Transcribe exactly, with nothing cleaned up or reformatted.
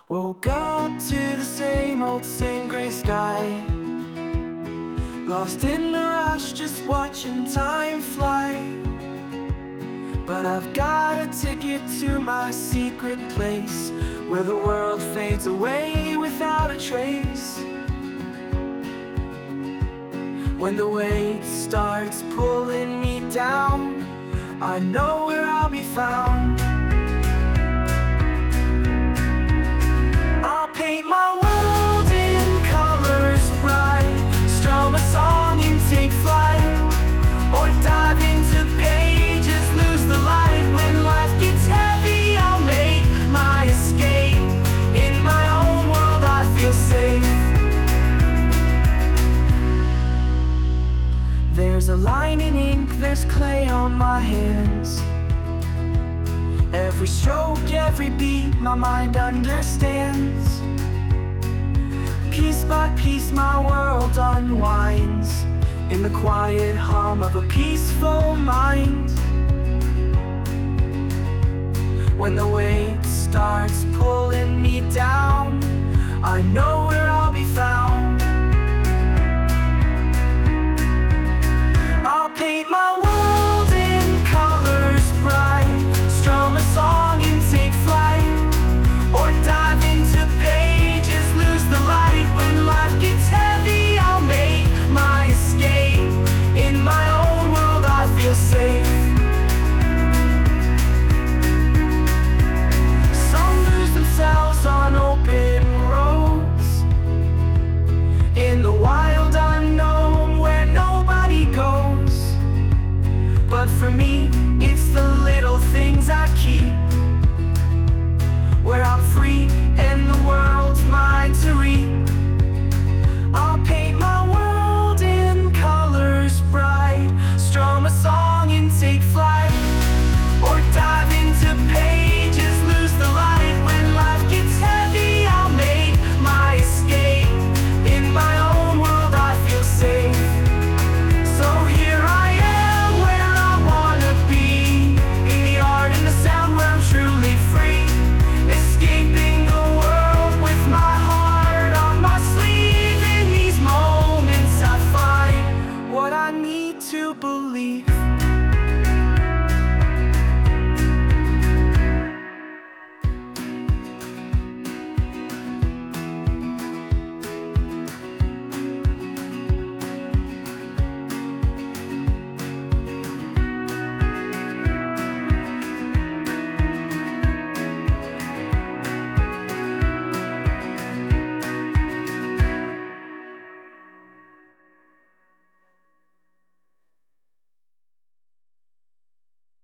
Woke up to the same old, same gray sky. Lost in the rush, just watching time fly. But I've got a ticket to my secret place, where the world fades away without a trace. When the weight starts pulling me down, I know where I'll be found. I'll paint my world in colors bright, strum a song and take flight, or dive into pages, lose the light. When life gets heavy, I'll make my escape. In my own world, I feel safe. There's a line in ink, there's clay on my hands. Every stroke, every beat, my mind understands. Piece by piece, my world unwinds in the quiet hum of a peaceful mind. When the weight starts pulling me down, I know